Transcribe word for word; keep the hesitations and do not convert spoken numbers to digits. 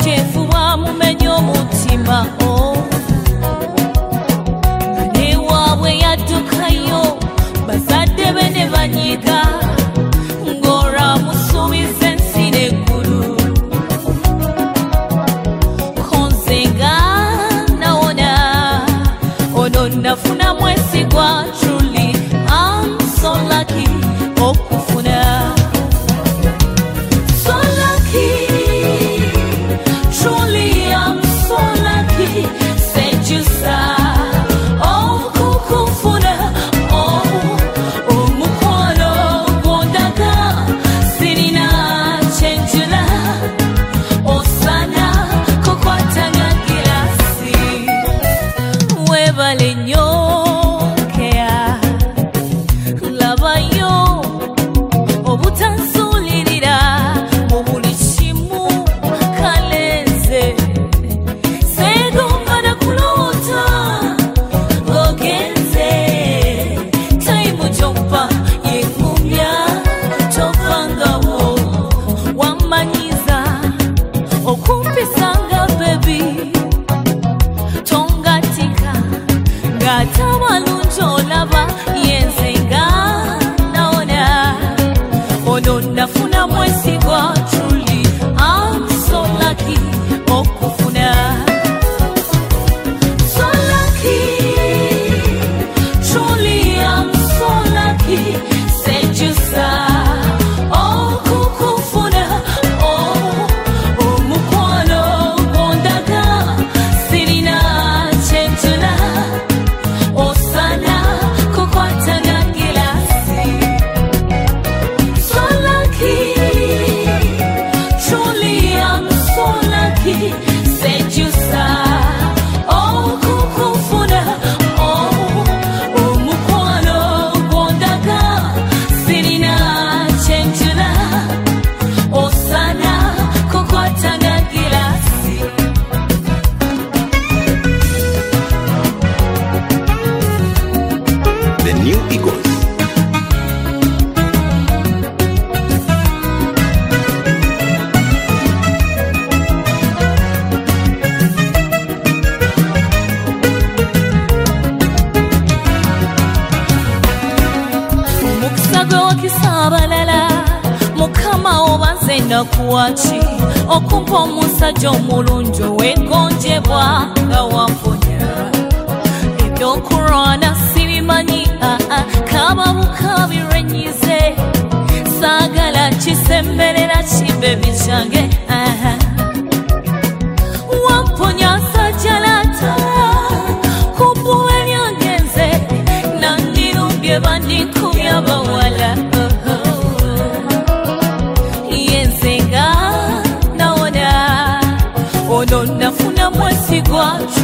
chefuwa mumenyo mutima oh ne wawe yadukayo bazadde bene banyiga ngora musubize nsire guru konzenga naona ono nafuna mwesigwa truly I'm so lucky okufuna so lucky truly I'm so lucky said you sa oh kukufuna oh umukwano gondaga sirina chenjula osana kokwatanga gilasi webale nyokea labayo obutansulirira mu buli kimu kalenze segomba nakulota ogenze taimu jompa yengumya tovangawo wamanyiza okumpisanga baby tongatika ngatamalungi olaba yenzenga naona ono nafuna mwesigwa truly I'm so lucky okufuna so lucky truly I'm so lucky said you sa oh kukufuna oh umukwano gondaga sirina chenjula osana kokwatanga gilasi so lucky truly I'm so lucky said you sa oh kukufuna oh umukwano gondaga sirina chenjula osana kokwatanga gilasi The New Eagles. Mukisago wakisabalala mukama obanze nakuwachi okumpa omusajja omulungi wegonjebwa nga wamponya ebyokurwana sibimanyi aa kababuka birenyize saagala kisemberera kibebi kyange wamponya sajalata kubuwe lyangenze nandirumbye bandikubya bawala yenzenga naona ono nafuna mwesigwa